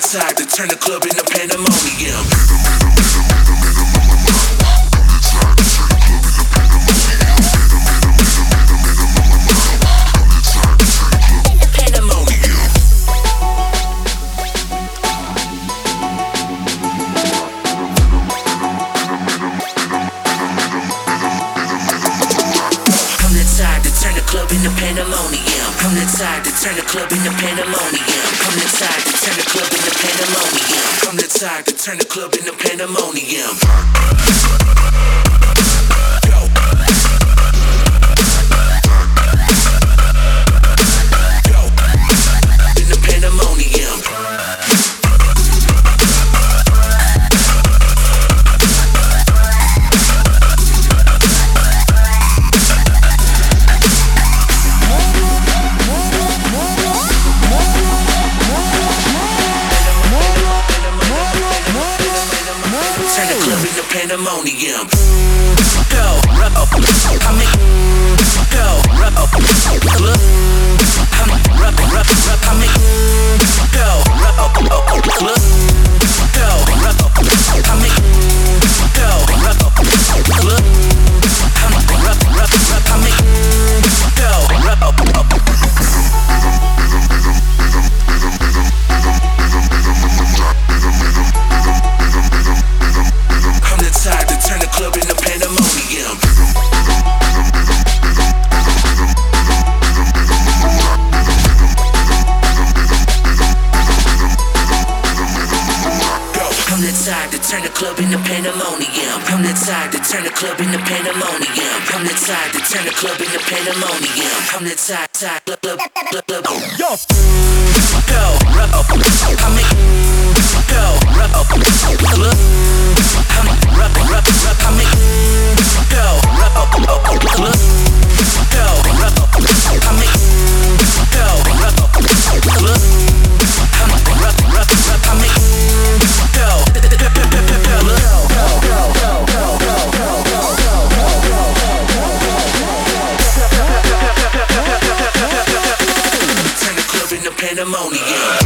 tide to turn the club into pandemonium. Into pandemonium. I'm the type to turn the club into pandemonium. I'm the type to turn the club into pandemonium. I'm the type to turn the club into pandemonium. Pandemonium. Go, roll. I make go, roll. Look, I make I make go, roll. Look, go, roll. I make go, roll. Look, I make go, roll. Time to turn the club into pandemonium. I'm the type to turn the club into pandemonium. I'm the type to turn the club into pandemonium. I'm the type to turn the club into pandemonium. I'm the type, yo. Go, roll. I make go, roll. Look, I make I make go, roll. Look, go, roll. I make go, roll. Look, I make I make go. Turn the club into pandemonium.